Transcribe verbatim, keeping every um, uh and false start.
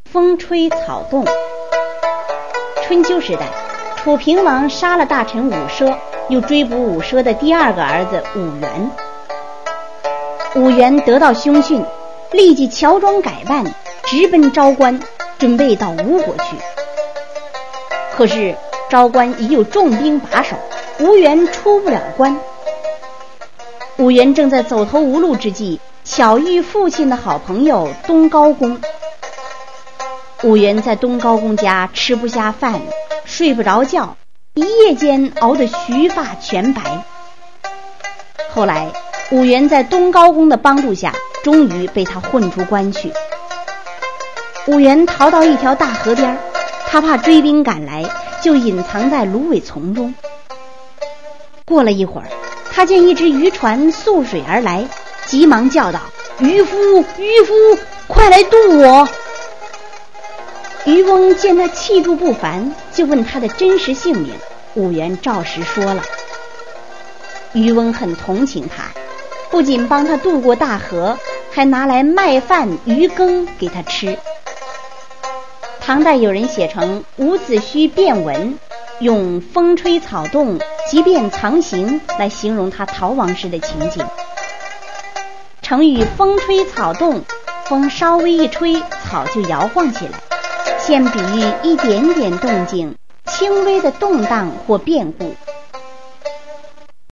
风吹草动。春秋时代，楚平王杀了大臣伍奢，又追捕伍奢的第二个儿子伍元。伍元得到凶讯，立即乔装改扮，直奔昭关，准备到吴国去。可是昭关已有重兵把守，吴元出不了关。伍元正在走投无路之际，巧遇父亲的好朋友东高公。伍元在东高公家吃不下饭，睡不着觉，一夜间熬得须发全白。后来伍元在东高公的帮助下，终于被他混出关去。伍元逃到一条大河边，他怕追兵赶来，就隐藏在芦苇丛中。过了一会儿，他见一只渔船溯水而来，急忙叫道：渔夫，渔夫，快来渡我！渔翁见他气度不凡，就问他的真实姓名。伍元照实说了。渔翁很同情他，不仅帮他渡过大河，还拿来麦饭鱼羹给他吃。唐代有人写成伍子胥变文，用风吹草动，即便藏形来形容他逃亡时的情景。成语风吹草动，风稍微一吹，草就摇晃起来，现比喻一点点动静，轻微的动荡或变故，